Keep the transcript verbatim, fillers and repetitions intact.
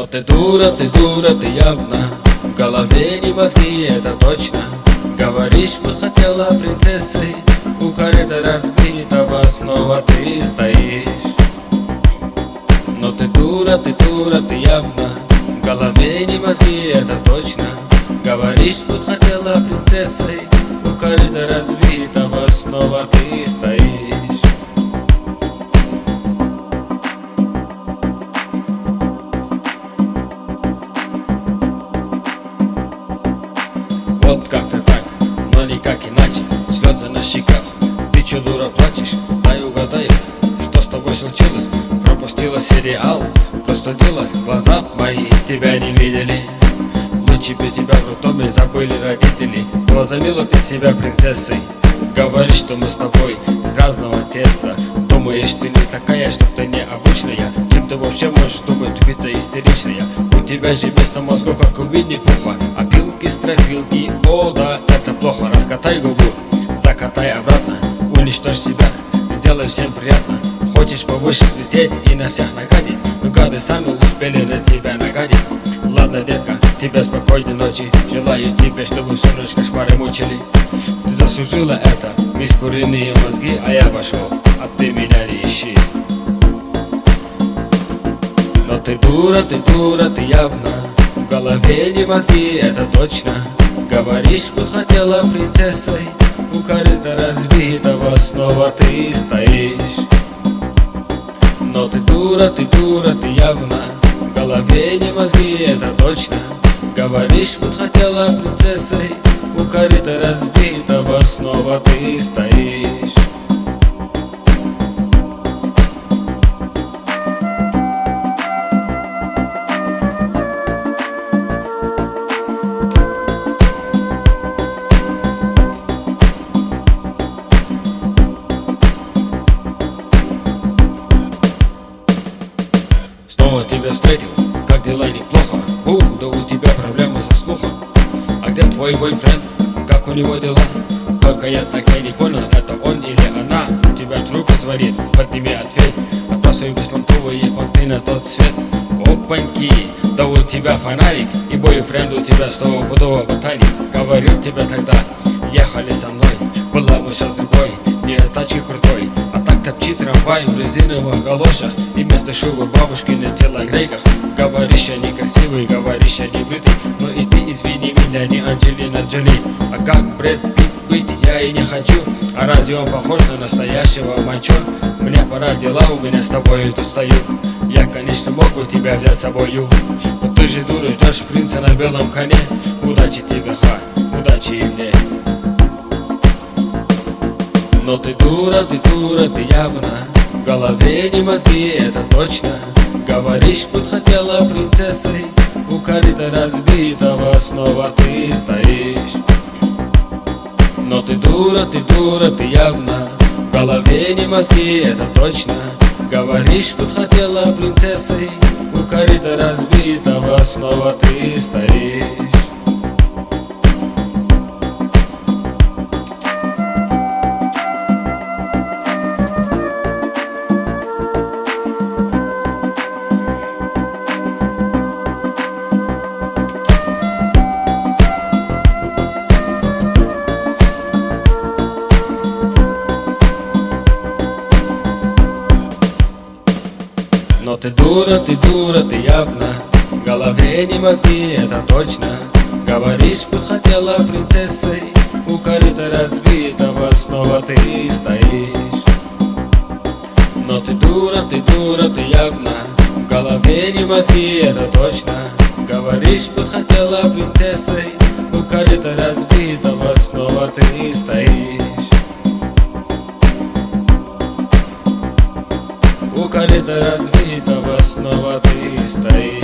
Но ты дура, ты дура, ты явно. В голове не мозги, это точно. Говоришь, бы хотела принцессой. У корыта разбитого снова ты стоишь. Но ты дура, ты дура, ты явно. В голове не мозги, это точно. Говоришь, будь хотела принцессой. У корыта разбитого снова ты стоишь. Вот как-то так, но никак иначе. Слезы на щеках, ты чё, дура, плачешь? Дай угадаю, что с тобой случилось? Пропустила сериал, простудилась, глаза мои тебя не видели. Лучше бы тебя в роддоме забыли родители. Возомнила ты себя принцессой. Говоришь, что мы с тобой из разного теста. Думаешь, ты не такая, что ты необычная. Чем ты вообще можешь думать, тупица истеричная? У тебя же вместо мозгов, как у Винни-Пуха, опилки, стропилки, о да, это плохо. Раскатай губу, закатай обратно, уничтожь себя, сделай всем приятно. Хочешь повыше взлететь и на всех нагадить, но гады сами успели на тебя нагадить. Ладно, детка, тебе спокойной ночи. Желаю тебе, чтобы всю ночь кошмары мучили. Ты заслужила это, мисс куриные мозги, а я пошел, а ты меня не ищи. Но ты дура, ты дура, ты явно. В голове не мозги, это точно. Говоришь, будь хотела принцессой. У корыта разбитого снова ты стоишь. Но ты дура, ты дура, ты явно. В голове не мозги, это точно. Говоришь, будь хотела принцессой. У корыта разбитого снова ты стоишь. Снова тебя встретил, как дела, неплохо? У, да у тебя проблемы со слухом. А где твой бойфренд? Как у него дела? Только я так и не понял, это он или она. Тебя трубку звонит, подними, ответь. Отбрасывай беспонтовые понты на тот свет. Опаньки, да у тебя фонарик. И бойфренд у тебя стопудово ботаник. Говорил тебе тогда, ехали со мной. Была бы сейчас другой, не тачки крутой. А так топчи трамвай в резиновых галошах. И вместо шубы бабушки на телогрейках. Говоришь, я некрасивый, говоришь, я не бритый. Но и ты извини меня, не Анджелина Джоли. А как Брэд Питт быть я и не хочу. А разве он похож на настоящего мачо? Мне пора, дела у меня с тобой тут стою. Я, конечно, мог бы тебя взять с собою, но ты же дура, ждешь принца на белом коне. Удачи тебе, ха, удачи и мне. Но ты дура, ты дура, ты явно. В голове не мозги, это точно. Говоришь, будь хотела принцессой. У корыта разбитого снова ты стоишь. Но ты дура, ты дура, ты явно. В голове не мозги, это точно. Говоришь, будь хотела принцессой. У корыта разбитого снова ты стоишь. Но ты дура, ты дура, ты явно. В голове не мозги, это точно. Говоришь, будь хотела принцессой. У корыта разбитого снова ты стоишь. Но ты дура, ты дура, ты явно. В голове не мозги, это точно. Говоришь, будь хотела принцессой. У корыта разбитого снова ты стоишь. У корыта разбитого снова ты стоишь.